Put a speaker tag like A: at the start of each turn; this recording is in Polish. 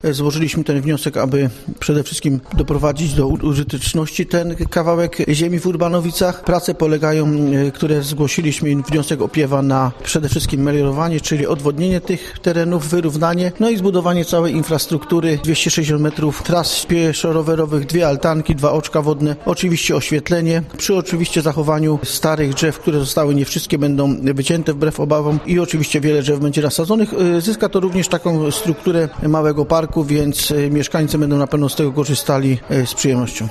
A: Złożyliśmy ten wniosek, aby przede wszystkim doprowadzić do użyteczności ten kawałek ziemi w Urbanowicach. Prace polegają, które zgłosiliśmy, wniosek opiewa na przede wszystkim meliorowanie, czyli odwodnienie tych terenów, wyrównanie, no i zbudowanie całej infrastruktury, 260 metrów tras pieszo-rowerowych, 2 altanki, 2 oczka wodne, oczywiście oświetlenie, przy oczywiście zachowaniu starych drzew, które zostały, nie wszystkie będą wycięte wbrew obawom i oczywiście wiele drzew będzie nasadzonych. Zyska to również taką strukturę małego parku, więc mieszkańcy będą na pewno z tego korzystali z przyjemnością.